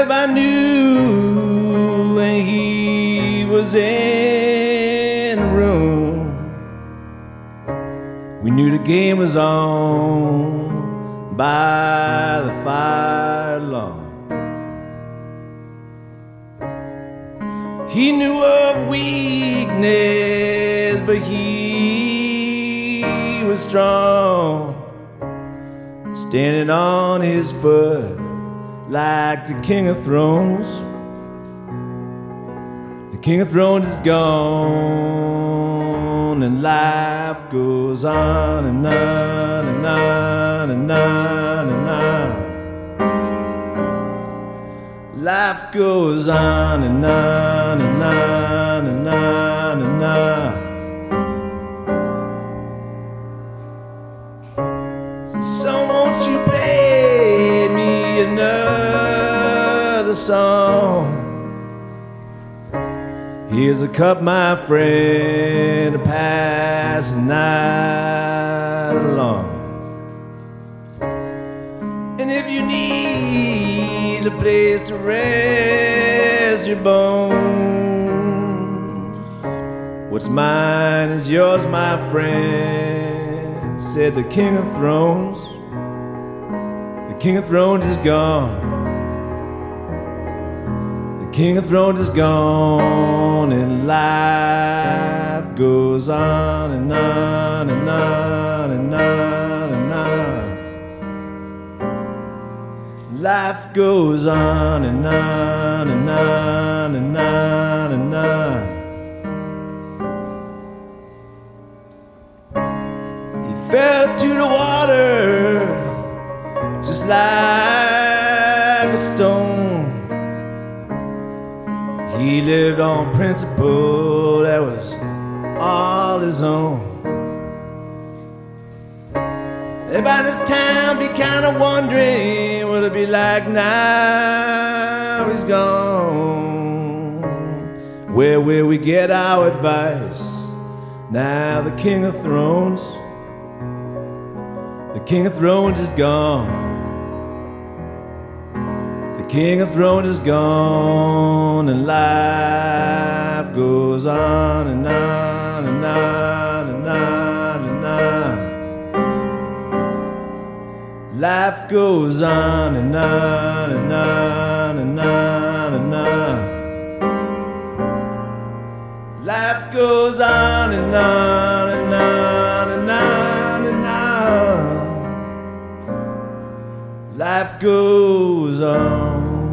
Everybody knew when he was in the room. We knew the game was on by the fire alarm. He knew of weakness, but he was strong, standing on his foot like the King of Thrones. The King of Thrones is gone, and life goes on and on and on and on and on. Life goes on and on and on and on and on. So won't you play me another song? Here's a cup, my friend, to pass the night along. And if you need a place to rest your bones, what's mine is yours, my friend, said the King of Thrones. The King of Thrones is gone. The King of Thrones is gone, and life goes on and on and on and on and on. Life goes on and on and on and on and on. He fell to the water just like a stone. He lived on principle that was all his own. Everybody in this town be kind of wondering what it'll be like now he's gone. Where will we get our advice now the King of Thrones? The King of Thrones is gone. The King of Thrones is gone, and life goes on and on and on and on and on. Life goes on and on and on and on and on. Life goes on and on and on and on and on. Life goes on.